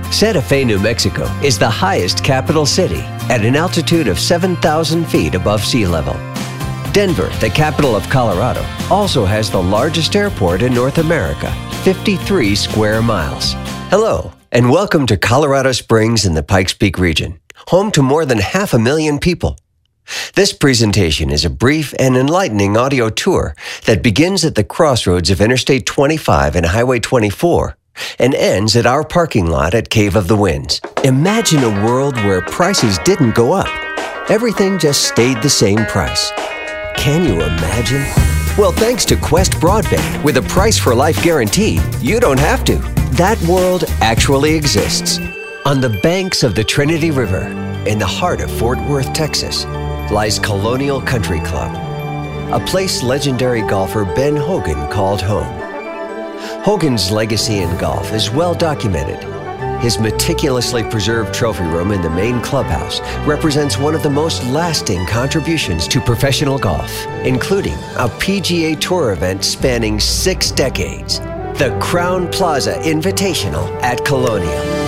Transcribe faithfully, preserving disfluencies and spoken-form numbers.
Santa Fe, New Mexico is the highest capital city at an altitude of seven thousand feet above sea level. Denver, the capital of Colorado, also has the largest airport in North America, fifty-three square miles. Hello, and welcome to Colorado Springs in the Pikes Peak region, home to more than half a million people. This presentation is a brief and enlightening audio tour that begins at the crossroads of Interstate twenty-five and Highway twenty-four and ends at our parking lot at Cave of the Winds. Imagine a world where prices didn't go up. Everything just stayed the same price. Can you imagine? Well, thanks to Quest Broadband, with a price for life guarantee, you don't have to. That world actually exists. On the banks of the Trinity River, in the heart of Fort Worth, Texas, lies Colonial Country Club, a place legendary golfer Ben Hogan called home. Hogan's legacy in golf is well documented. His meticulously preserved trophy room in the main clubhouse represents one of the most lasting contributions to professional golf, including a P G A Tour event spanning six decades, the Crowne Plaza Invitational at Colonial.